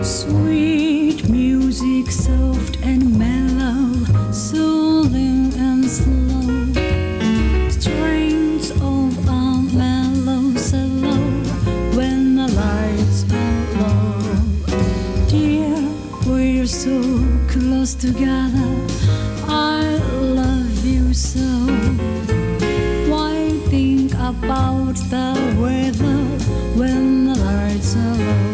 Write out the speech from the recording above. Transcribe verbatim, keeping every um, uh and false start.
Sweet music, soft and mellow, soothing and slow. Strains of a mellow cello when the lights are low. Dear, we're so close together. I love you so. Why think about the weather when the lights are low?